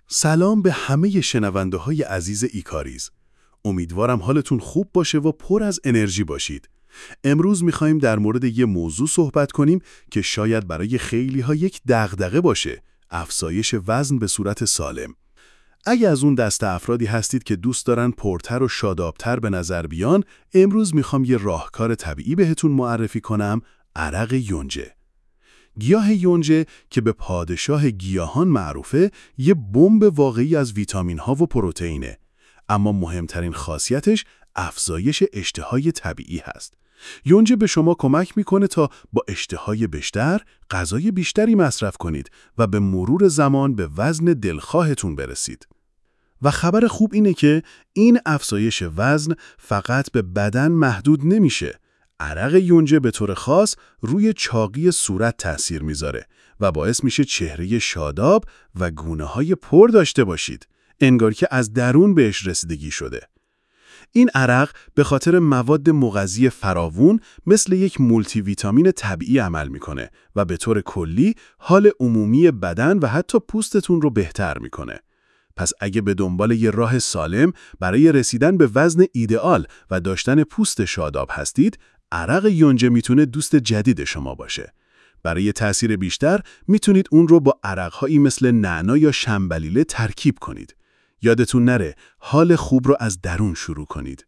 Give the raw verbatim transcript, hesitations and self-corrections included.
سلام به همه شنونده های عزیز ایکاریز. امیدوارم حالتون خوب باشه و پر از انرژی باشید. امروز میخوایم در مورد یه موضوع صحبت کنیم که شاید برای خیلی ها یک دغدغه باشه، افزایش وزن به صورت سالم. اگه از اون دسته افرادی هستید که دوست دارن پرتر و شادابتر به نظر بیان، امروز میخوام یه راهکار طبیعی بهتون معرفی کنم، عرق یونجه. گیاه یونجه که به پادشاه گیاهان معروفه، یه بمب واقعی از ویتامین ها و پروتئینه. اما مهمترین خاصیتش افزایش اشتهای طبیعی هست. یونجه به شما کمک میکنه تا با اشتهای بیشتر غذای بیشتری مصرف کنید و به مرور زمان به وزن دلخواهتون برسید. و خبر خوب اینه که این افزایش وزن فقط به بدن محدود نمیشه. عرق یونجه به طور خاص روی چاقی صورت تأثیر میذاره و باعث میشه چهره شاداب و گونه‌های پر داشته باشید، انگار که از درون بهش رسیدگی شده. این عرق به خاطر مواد مغذی فراوون مثل یک مولتی ویتامین طبیعی عمل میکنه و به طور کلی حال عمومی بدن و حتی پوستتون رو بهتر میکنه. پس اگه به دنبال یه راه سالم برای رسیدن به وزن ایدئال و داشتن پوست شاداب هستید، عرق یونجه میتونه دوست جدید شما باشه. برای تأثیر بیشتر میتونید اون رو با عرق‌هایی مثل نعنا یا شنبلیله ترکیب کنید. یادتون نره حال خوب رو از درون شروع کنید.